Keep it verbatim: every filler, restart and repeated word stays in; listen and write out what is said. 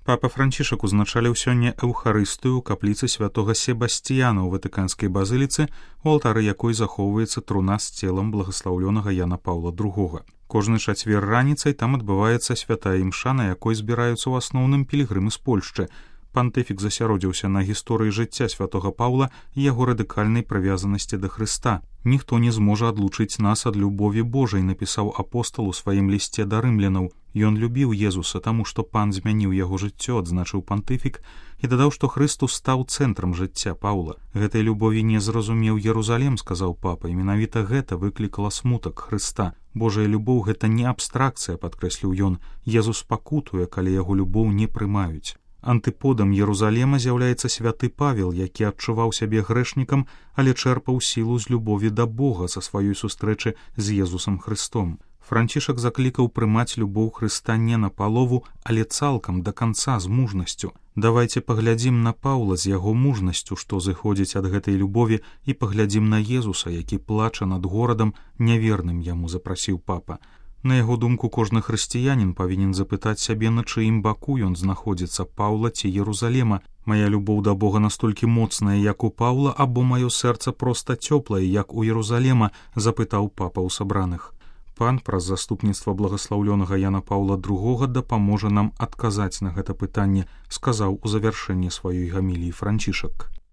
Папа Францішак узначаліў сёння эўхарыстыю ў капліцы святога Себасціяна ў Ватыканскай базыліцы, у алтары якой захоўваецца труна з целам благаслаўлёнага Яна Паўла другога. Кожны чацвер раніцай там адбываецца святая імша, на якой збіраюцца ў асноўным пілігрымы з Польшчы. Пантыфік засяродзіўся на гісторыі жыцця святога Паўла і яго радыкальнай прывязанасці да Хрыста. «Ніхто не зможа адлучыць нас ад любові Божай», напісаў апостал у сваім лісце да рымлянаў. Ён любіў Езуса, таму што пан змяніў яго жыццё, адзначыў пантыфік, і дадаў, што Хрыстус стаў цэнтрам жыцця Паўла. «Гэтай любові не зразумеў Ерузалем», сказаў папа, і менавіта гэта выклікала смутак Хрыста. «Божая любоў — гэта не абстракцыя», падкрэсліў ён. «Езус пакутуе, калі яго любоў не прымаюць». Антыподам Ерузалема з'яўляецца святы Павел, які адчуваў сябе грэшнікам, але чэрпаў сілу з любові да Бога са сваёй сустрэчы з Езусам Хрыстом. Францішак заклікаў прымаць любоў Хрыста не на палову, але цалкам да канца з мужнасцю. Давайце паглядзім на Паўла з яго мужнасцю, што зыходзіць ад гэтай любові, і паглядзім на Езуса, які плача над горадам няверным яму, запрасіў папа. На яго думку, кожны хрысціянін павінен запытаць сябе, на чыім баку ён знаходзіцца, Паўла ці Ерузалема. Мая любоў да Бога настолькі моцная, як у Паўла, або маё сэрца проста цёплае, як у Ерузалема, запытаў папа ў сабраных. Пан праз заступніцтва благаслаўлёнага Яна Паўла другога дапаможа нам адказаць на гэта пытанне, сказаў у завяршэнні сваёй гаміліі Францішак.